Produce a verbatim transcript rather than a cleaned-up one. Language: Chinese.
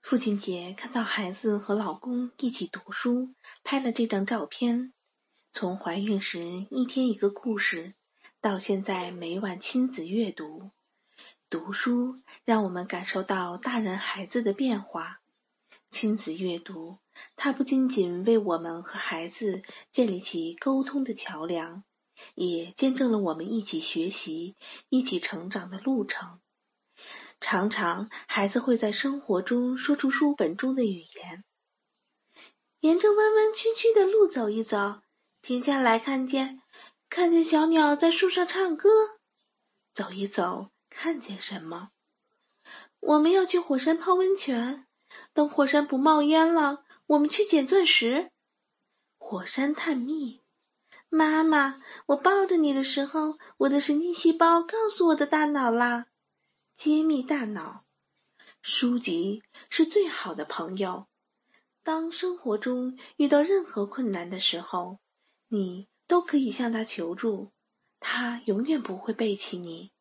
父亲节看到孩子和老公一起读书，拍了这张照片。从怀孕时一天一个故事，到现在每晚亲子阅读。读书让我们感受到大人孩子的变化。亲子阅读，它不仅仅为我们和孩子建立起沟通的桥梁，也见证了我们一起学习、一起成长的路程。常常孩子会在生活中说出书本中的语言。沿着弯弯曲曲的路走一走，停下来看见看见小鸟在树上唱歌。走一走，看见什么？我们要去火山泡温泉，等火山不冒烟了，我们去捡钻石。火山探秘。妈妈，我抱着你的时候，我的神经细胞告诉我的大脑啦。揭秘大脑。书籍是最好的朋友。当生活中遇到任何困难的时候，你都可以向他求助，他永远不会背弃你。